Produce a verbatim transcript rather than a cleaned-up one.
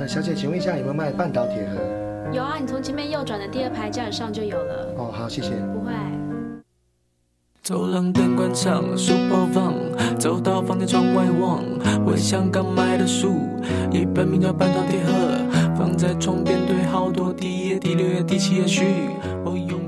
呃，小姐，请问一下有没有卖半岛铁盒？ 有啊，你从前面右转的第二排架子上就有了。 哦，好，谢谢。 不会。 走廊灯关上，书包放，走到房间窗外望，回想刚买的书，一本名叫《半岛铁盒》，放在床边堆好多，第一页、第六页、第七页序，我用